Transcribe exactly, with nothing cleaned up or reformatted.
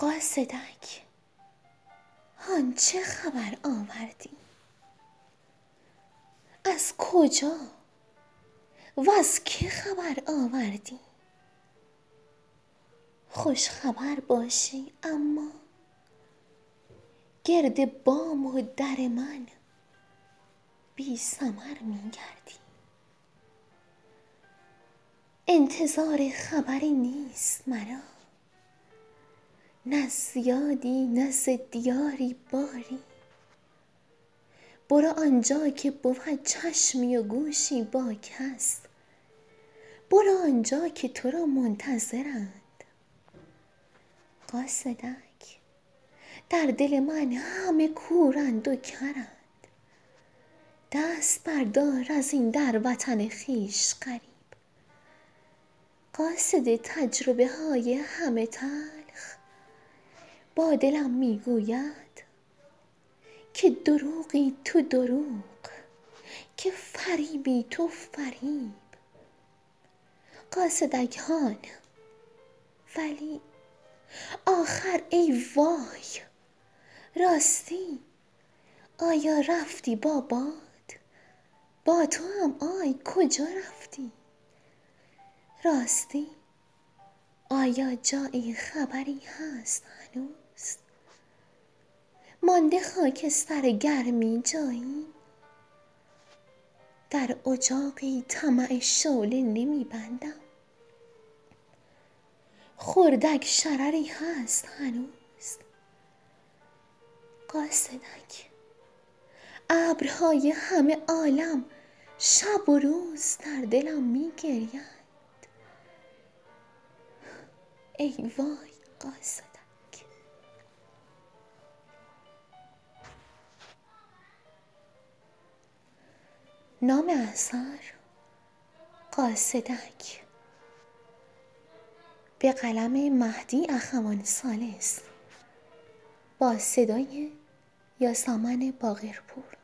قاصدک، هان چه خبر آوردی؟ از کجا و از که خبر آوردی؟ خوش خبر باشی اما گرد بام و در من بی ثمر می گردی. انتظار خبری نیست مرا، نه از یادی نه ز دیاری باری. برو آنجا که بود چشمی و گوشی با کس، برو آنجا که تو را منتظرند. قاصدک، در دل من همه کورند و کرند، دست بردار از این در وطن خویش غریب. قاصد تجربه های همه تلخ با دلم میگوید که دروغی تو دروغ، که فریبی تو فریب. قاصدک هان، ولی آخر ای وای، راستی آیا رفتی با باد؟ با تو هم آی کجا رفتی؟ راستی آیا جایی خبری هست هنوز؟ مانده خاکستر گرمی جایی؟ در اجاقی طمع شعله نمی بندم، خردک شرری هست هنوز؟ قاصدک، ابرهای همه عالم شب و روز در دلم می گریند. ای وای قاصدک. نام اثر قاصدک، به قلم مهدی اخوان ثالث، با صدای یاسمن باقرپور.